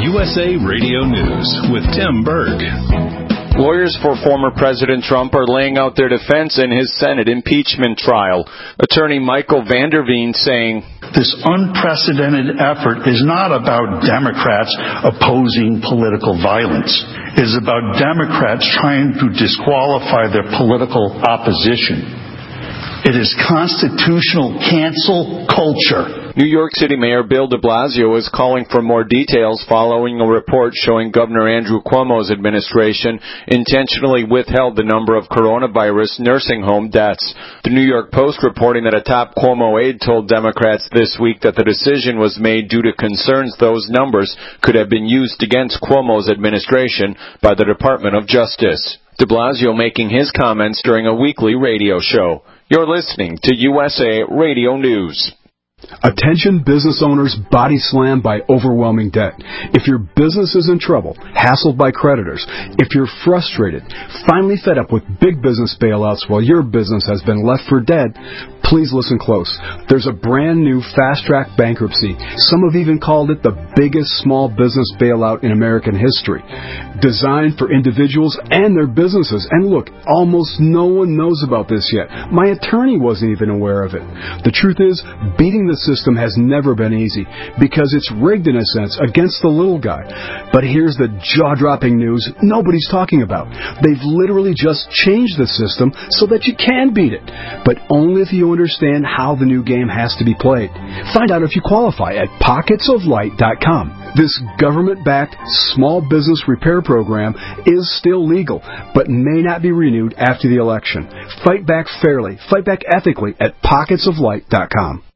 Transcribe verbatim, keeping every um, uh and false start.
U S A Radio News with Tim Berg. Lawyers for former President Trump are laying out their defense in his Senate impeachment trial. Attorney Michael Vanderveen saying, "This unprecedented effort is not about Democrats opposing political violence. It is about Democrats trying to disqualify their political opposition. It is constitutional cancel culture." New York City Mayor Bill de Blasio is calling for more details following a report showing Governor Andrew Cuomo's administration intentionally withheld the number of coronavirus nursing home deaths. The New York Post reporting that a top Cuomo aide told Democrats this week that the decision was made due to concerns those numbers could have been used against Cuomo's administration by the Department of Justice. De Blasio making his comments during a weekly radio show. You're listening to U S A Radio News. Attention business owners body slammed by overwhelming debt. If your business is in trouble, hassled by creditors, if you're frustrated, finally fed up with big business bailouts while your business has been left for dead, please listen close. There's a brand new fast-track bankruptcy. Some have even called it the biggest small business bailout in American history. Designed for individuals and their businesses. And look, almost no one knows about this yet. My attorney wasn't even aware of it. The truth is, beating the system has never been easy because it's rigged in a sense against the little guy. But here's the jaw-dropping news nobody's talking about. They've literally just changed the system so that you can beat it, but only if you understand how the new game has to be played. Find out if you qualify at pockets of light dot com. This government-backed small business repair program is still legal, but may not be renewed after the election. Fight back fairly, fight back ethically at pockets of light dot com.